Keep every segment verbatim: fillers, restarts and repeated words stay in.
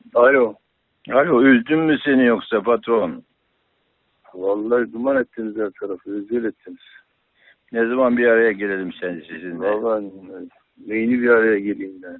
Alo. Alo, üzdün mü seni yoksa patron? Vallahi duman ettiniz her tarafı. Rezil ettiniz. Ne zaman bir araya gelelim sen sizinle? Vallahi neyini bir araya geleyim yani.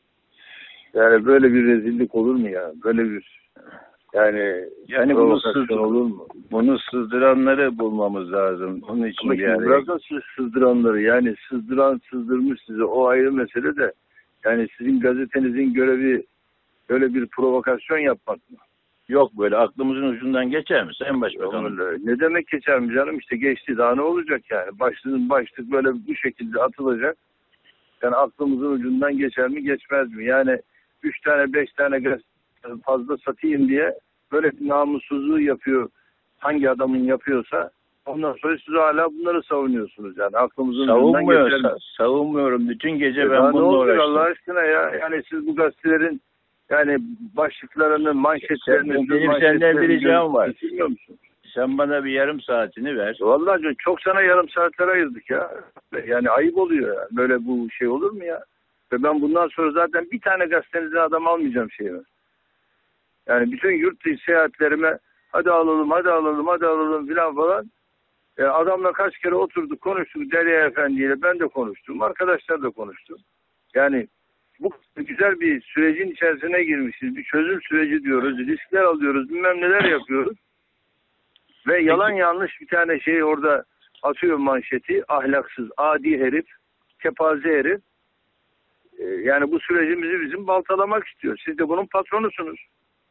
Yani böyle bir rezillik olur mu ya? Böyle bir yani yani bunu sızdır olur mu? Bunu sızdıranları bulmamız lazım. Onun için Ama bir şimdi araya... bırakın siz sızdıranları. Yani sızdıran sыздırmış size. O ayrı mesele de. Yani sizin gazetenizin görevi böyle bir provokasyon yapmak mı? Yok, böyle aklımızın ucundan geçer mi Sayın Başbakanım? Ne demek geçer mi canım? İşte geçti, daha ne olacak yani? Başlığın başlık böyle bu şekilde atılacak. Yani aklımızın ucundan geçer mi geçmez mi? Yani üç tane beş tane gaz fazla satayım diye böyle bir namussuzluğu yapıyor. Hangi adamın yapıyorsa ondan sonra siz hala bunları savunuyorsunuz yani. Aklımızın ucundan geçer mi? Savunmuyorum. Bütün gece E ben bununla uğraştım. Allah aşkına ya. Yani siz bu gazetelerin yani başlıklarını, manşetlerini, Sen, benim senden bir ricam var. Bilmiyor musun? Sen bana bir yarım saatini ver. Vallahi çok sana yarım saatler ayırdık ya. Yani ayıp oluyor ya. Böyle bu şey olur mu ya? Ve ben bundan sonra zaten bir tane gazetenizden adam almayacağım şeyimi. Yani bütün yurt dışı seyahatlerime hadi alalım, hadi alalım, hadi alalım filan falan. E adamla kaç kere oturduk, konuştuk Derya Efendi ile. Ben de konuştum, arkadaşlar da konuştu. Yani bu güzel bir sürecin içerisine girmişiz. Bir çözüm süreci diyoruz, riskler alıyoruz, bilmem neler yapıyoruz. Ve yalan yanlış bir tane şey orada atıyor manşeti. Ahlaksız, adi herif, kepaze herif. Ee, yani bu sürecimizi bizim baltalamak istiyor. Siz de bunun patronusunuz.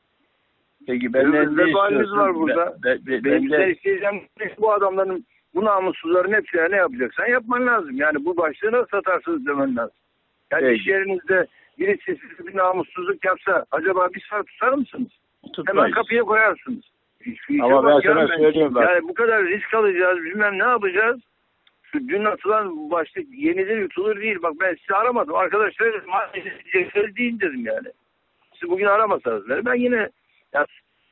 Peki benden ne istiyorsun? Var burada. Ben, ben, Benim ben de de... isteyeceğim bu adamların, bu namussuzların hepsine ne yapacaksan yapman lazım. Yani bu başlığı nasıl satarsınız demen lazım. Yani Peki. iş yerinizde birisi size bir namussuzluk yapsa acaba bir saat tutar mısınız? Tutmayız. Hemen kapıya koyarsınız. Ama ben sana ben, söyleyeyim bak. Yani bu kadar risk alacağız, bilmem ne yapacağız. Şu dün atılan başlık yenilir yutulur değil. Bak ben sizi aramadım. Arkadaşlar maalesef değil dedim yani. Siz bugün aramasanız beni. Ben yine... Ya...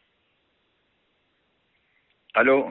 Alo.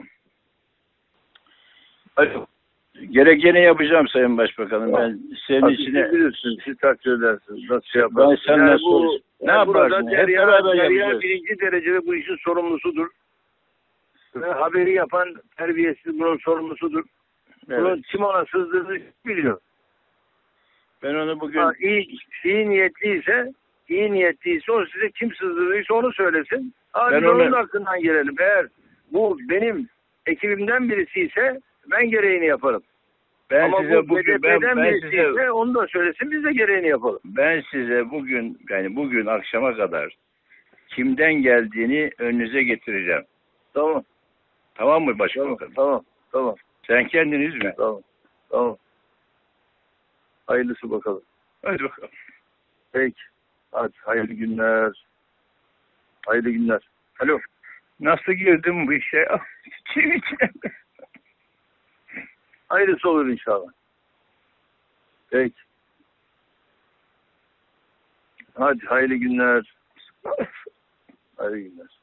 Alo. Gerekeni yapacağım Sayın Başbakanım. Ben senin Hadi içine... Siz bilirsiniz, siz takdir edersiniz. Nasıl şey yaparsınız? Ben senden yani bu, soruyorum. Ne yani yaparsın? Hep Derya, beraber Derya yapacağız. birinci derecede bu işin sorumlusudur. Ve haberi yapan terbiyesiz bunun sorumlusudur. Evet. Bunun kim ona sızdırdığını biliyor. Ben onu bugün... Ha, iyi, iyi niyetliyse, iyi niyetliyse o size kim sızdırdıysa onu söylesin. Hadi ben onun onu... hakkından gelelim. Eğer bu benim ekibimden birisi ise ben gereğini yaparım. Ben Ama size bu bugün ben, ben size ise onu da söylesin, biz de gereğini yapalım. Ben size bugün yani bugün akşama kadar kimden geldiğini önünüze getireceğim. Tamam. Tamam mı başbakanım? Tamam, tamam, tamam. Sen kendini üzme. Tamam, tamam. Hayırlısı bakalım. Hadi bakalım. Peki. Hadi hayırlı günler. Hayırlı günler. Alo. Nasıl girdim bu işe? Çivi çivi. Hayırlısı olur inşallah. Peki. Hadi hayırlı günler. Hayırlı günler.